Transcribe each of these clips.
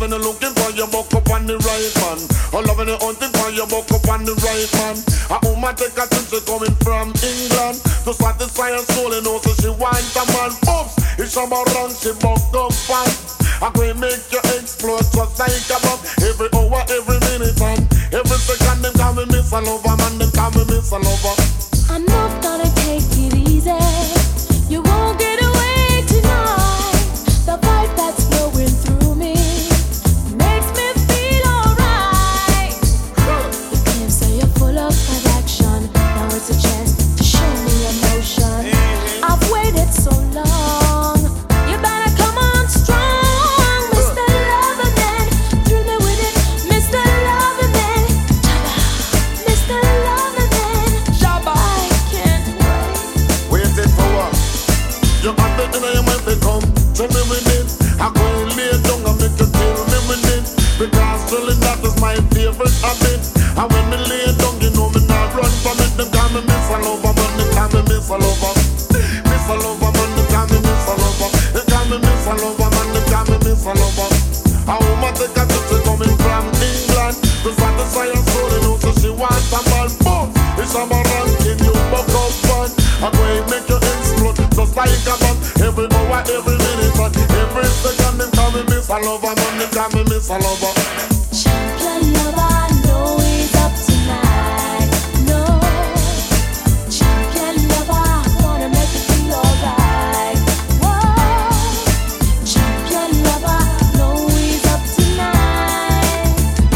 loving and looking for your buck up on the right man. Oh, loving and hunting for your buck up on the right man. A woman take a trip, she coming from England to satisfy her soul and also she wants a man. Oops, it's about run, she buck up fun. I can make you explode just like a bomb. Every hour, every minute, and every second them call me Miss a Lover, man, them call me Miss a Lover. I'm not gonna take it easy. You won't get away tonight. The vibe that's flowing through me makes me feel alright. You claim so you're full of attraction. Now it's a chance to show me emotion. I've waited so long. You better come on strong, Mr. Loverman. Thrill me with it, Mr. Loverman. Mr. Loverman. I can't wait. Waiting for what? You have it in your mind to come. Tell me with it. I go and lay down and make you kill me with it. Because drilling that is my favorite habit. And when me lay down, you know me not run from it. Them call me Miss a Lover, man. Them call me Miss a Lover. Miss a Lover, man. Them call me Miss a Lover. They call me Miss a Lover, man. Them call me Miss a Lover. A woman take a trip, she coming from England to satisfy her soul and also she wants a man. Boom! It's a man ranking you buck up fun. I'm going to make you explode just like a bomb. Every hour, every minute, and every second them call me Miss a Lover, man. Them call me Miss a Lover. Champion lover, no, he's up tonight. No, champion lover, wanna make you feel alright. Whoa, champion lover, no, he's up tonight.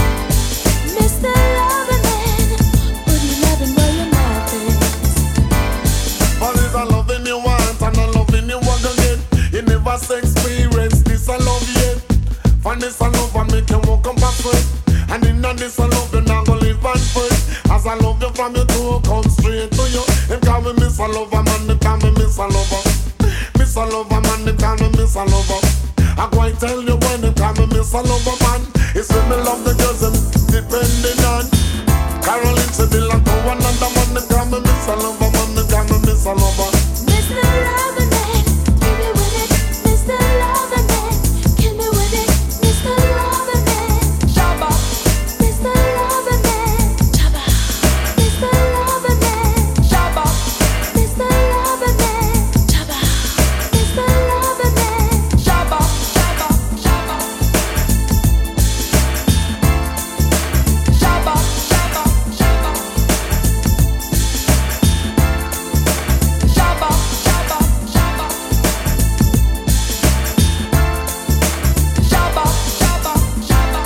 Mr. Loverman, put your loving where your mouth is. But it's a loving you want and a loving you want to get. You never experience this a love yet. For this a love I make you walk up a foot. And in this a love you not gonna live and foot. As I love you from your toe, come straight to you. Them call me Miss a Lover, man, them call me Miss a Lover. Miss a Lover, man, them call me Miss a Lover. I go and tell you when them call me Miss a Lover, man. It's when me love the girls them depending on. Caroline said they like one another, man, them call me Miss a Lover, man, them call me Miss a Lover. Mr. Loverman, give me with it, Mr. Loverman, kill me with it, Mr. Loverman. Shabba, Mr. Loverman. Shabba, Mr. Loverman. Shabba, Mr. Loverman. Shabba, Mr. Loverman. Shabba, shabba, shabba. Shabba, shabba, shabba. Shabba, shabba, shabba. Shabba, shabba, shabba.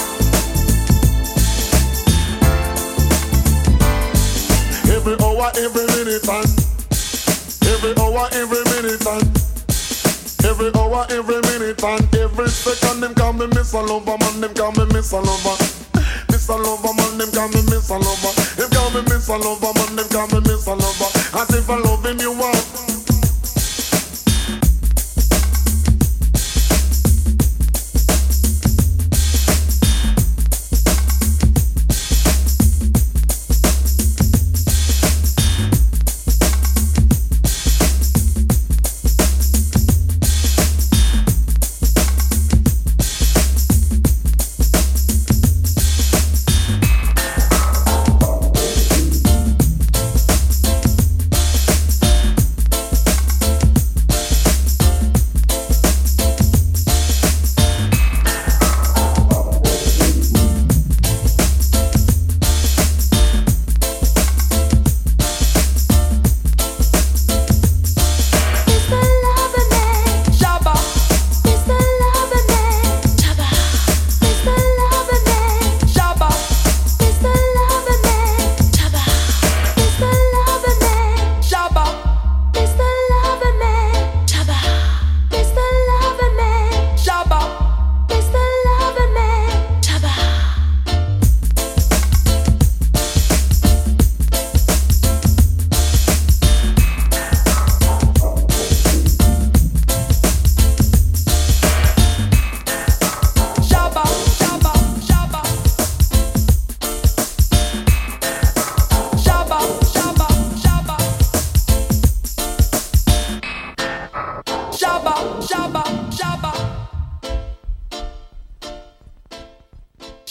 Every hour, every minute, and every hour, every minute, and every hour, every minute, and every second them call me Miss a Lover, man. Them call me Miss a Lover. Miss a Lover, man. Them call me Miss a Lover. Them call me Miss a Lover, man. Them call me Miss a Lover. As if I loving you want.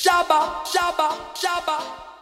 Shabba, shabba, shabba.